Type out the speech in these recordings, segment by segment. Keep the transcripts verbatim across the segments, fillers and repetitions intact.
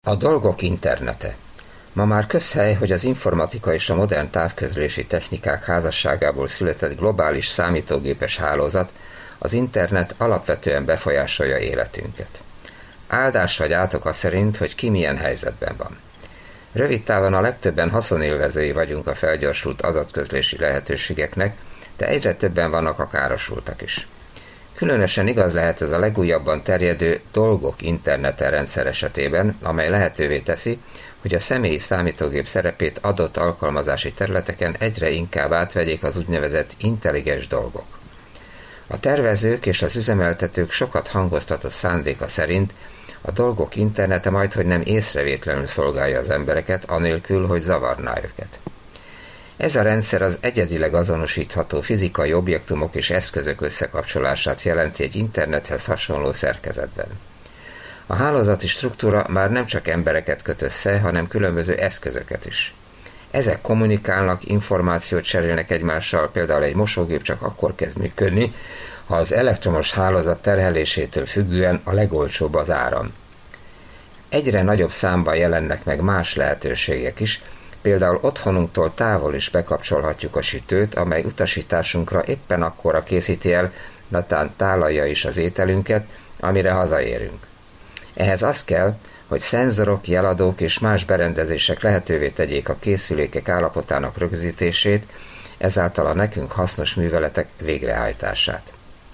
A dolgok internete. Ma már közhely, hogy az informatika és a modern távközlési technikák házasságából született globális számítógépes hálózat, az internet alapvetően befolyásolja életünket. Áldás vagy átoka szerint, hogy ki milyen helyzetben van. Rövid távon a legtöbben haszonélvezői vagyunk a felgyorsult adatközlési lehetőségeknek, de egyre többen vannak a károsultak is. Különösen igaz lehet ez a legújabban terjedő dolgok internete rendszer esetében, amely lehetővé teszi, hogy a személyi számítógép szerepét adott alkalmazási területeken egyre inkább átvegyék az úgynevezett intelligens dolgok. A tervezők és az üzemeltetők sokat hangoztatott szándéka szerint a dolgok internete majdhogy nem észrevétlenül szolgálja az embereket, anélkül, hogy zavarná őket. Ez a rendszer az egyedileg azonosítható fizikai objektumok és eszközök összekapcsolását jelenti egy internethez hasonló szerkezetben. A hálózati struktúra már nem csak embereket köt össze, hanem különböző eszközöket is. Ezek kommunikálnak, információt cserélnek egymással, például egy mosógép csak akkor kezd működni, ha az elektromos hálózat terhelésétől függően a legolcsóbb az áram. Egyre nagyobb számban jelennek meg más lehetőségek is, például otthonunktól távol is bekapcsolhatjuk a sütőt, amely utasításunkra éppen akkora készíti el, netán tálalja is az ételünket, amire hazaérünk. Ehhez az kell, hogy szenzorok, jeladók és más berendezések lehetővé tegyék a készülékek állapotának rögzítését, ezáltal a nekünk hasznos műveletek végrehajtását.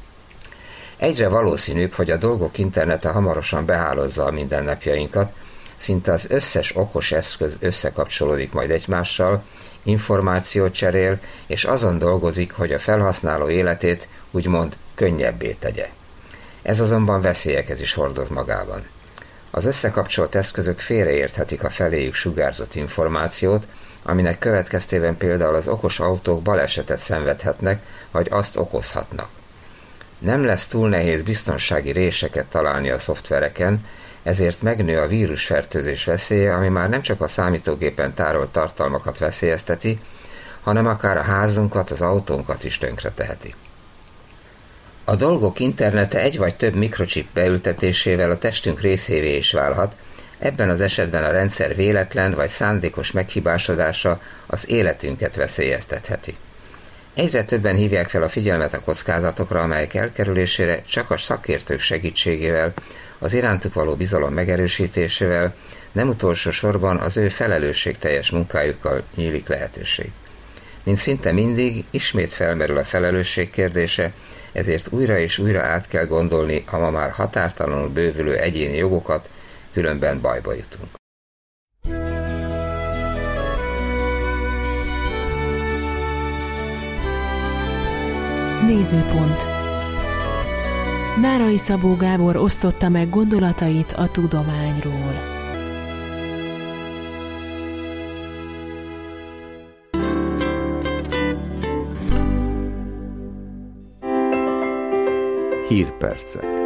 Egyre valószínűbb, hogy a dolgok internete hamarosan behálozza a mindennapjainkat, szinte az összes okos eszköz összekapcsolódik majd egymással, információt cserél, és azon dolgozik, hogy a felhasználó életét úgymond könnyebbé tegye. Ez azonban veszélyeket is hordoz magában. Az összekapcsolt eszközök félreérthetik a feléjük sugárzott információt, aminek következtében például az okos autók balesetet szenvedhetnek, vagy azt okozhatnak. Nem lesz túl nehéz biztonsági réseket találni a szoftvereken, ezért megnő a vírusfertőzés veszélye, ami már nem csak a számítógépen tárolt tartalmakat veszélyezteti, hanem akár a házunkat, az autónkat is tönkreteheti. A dolgok internete egy vagy több mikrochip beültetésével a testünk részévé is válhat, ebben az esetben a rendszer véletlen vagy szándékos meghibásodása az életünket veszélyeztetheti. Egyre többen hívják fel a figyelmet a kockázatokra, amelyek elkerülésére csak a szakértők segítségével, az irántuk való bizalom megerősítésével, nem utolsó sorban az ő felelősségteljes munkájukkal nyílik lehetőség. Mint szinte mindig, ismét felmerül a felelősség kérdése, ezért újra és újra át kell gondolni a ma már határtalanul bővülő egyéni jogokat, különben bajba jutunk. Nézőpont. Nárai Szabó Gábor osztotta meg gondolatait a tudományról. Hírpercek.